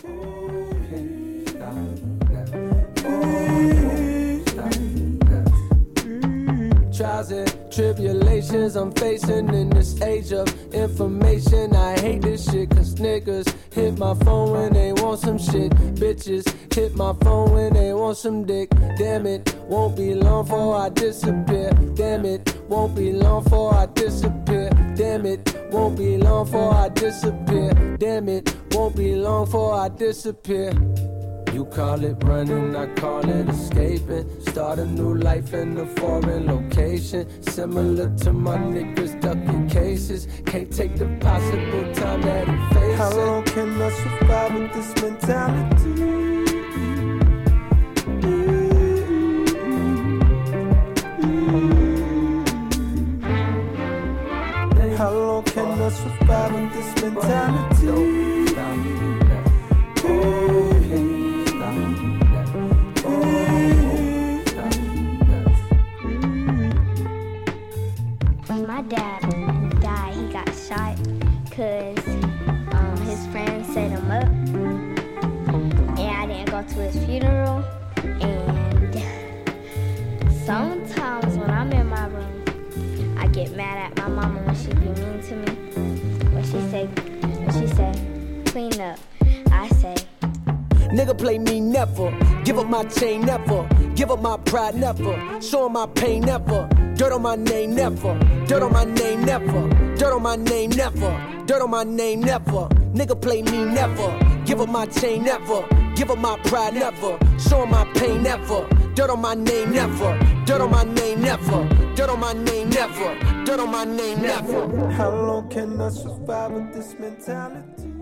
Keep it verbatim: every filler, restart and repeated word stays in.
Trials and tribulations I'm facing in this age of information. I hate this shit cause niggas hit my phone when they want some shit. Bitches hit my phone when they want some dick. Damn it, won't be long before I disappear. Damn it, won't be long before I disappear. Damn it, won't be long before I disappear. Damn it, won't be long before I disappear. You call it running, I call it escaping. Start a new life in a foreign location. Similar to my niggas ducking cases. Can't take the possible time that he faces. How long can I survive with this mentality? How long can I survive with this mentality? My dad died, he got shot because um, his friends set him up, and I didn't go to his funeral. And sometimes when I'm in my room, I get mad at my mama when she be mean to me. When she say, when she say, clean up, I say, nigga play me never, give up my chain never, give up my pride never, show my pain never, dirt on my name never, dirt on my name never, dirt on my name never, dirt on my name never, nigga play me never, give up my chain never, give up my pride never, show my pain never, dirt on my name never, dirt on my name never, dirt on my name never, dirt on my name never. How long can I survive with this mentality?